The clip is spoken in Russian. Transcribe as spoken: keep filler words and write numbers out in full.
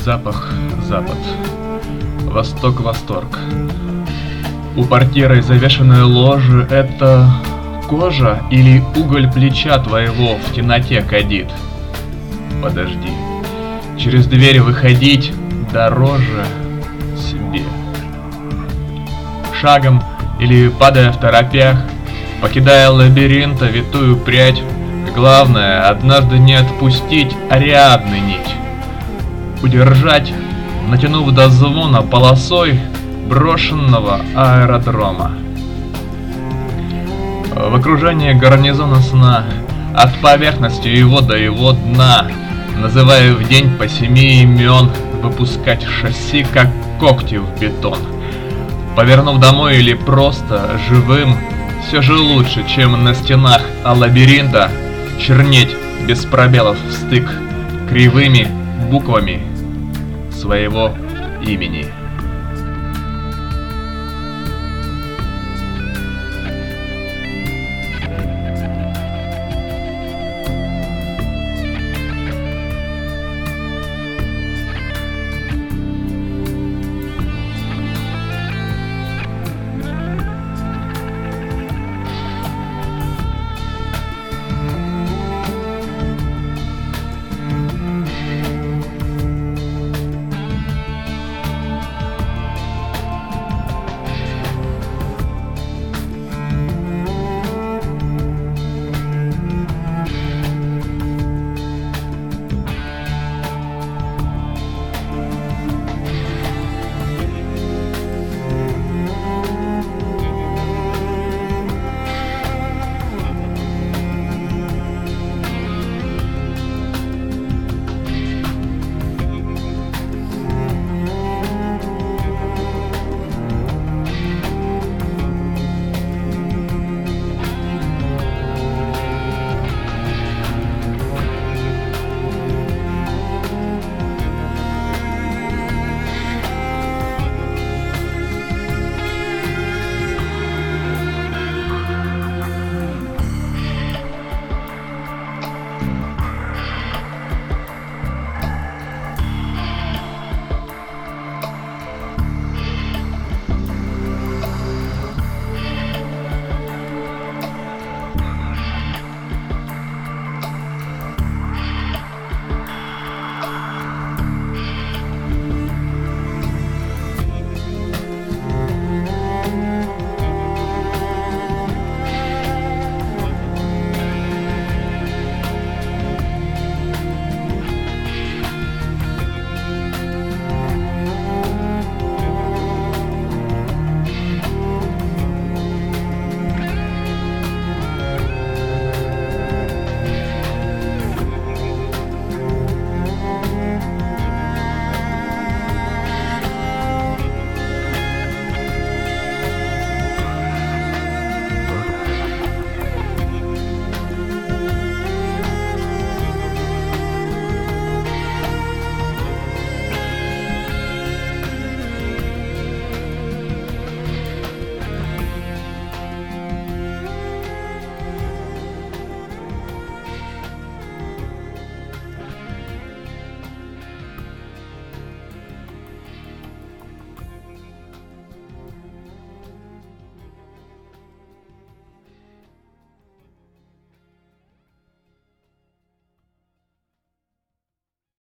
запах — запад, восток — восторг. У портьеры завешенной ложи — это кожа или уголь плеча твоего в темноте кадит? Подожди, через дверь выходить дороже себе. Шагом или падая в торопях, покидая лабиринта витую прядь, главное однажды не отпустить Ариадны нить, удержать, натянув до звона полосой брошенного аэродрома. В окружении гарнизона сна, от поверхности его до его дна, называя в день по семи имен, выпускать шасси, как когти в бетон. Повернув домой или просто живым, все же лучше, чем на стенах а лабиринта чернеть без пробелов в стык кривыми буквами своего имени.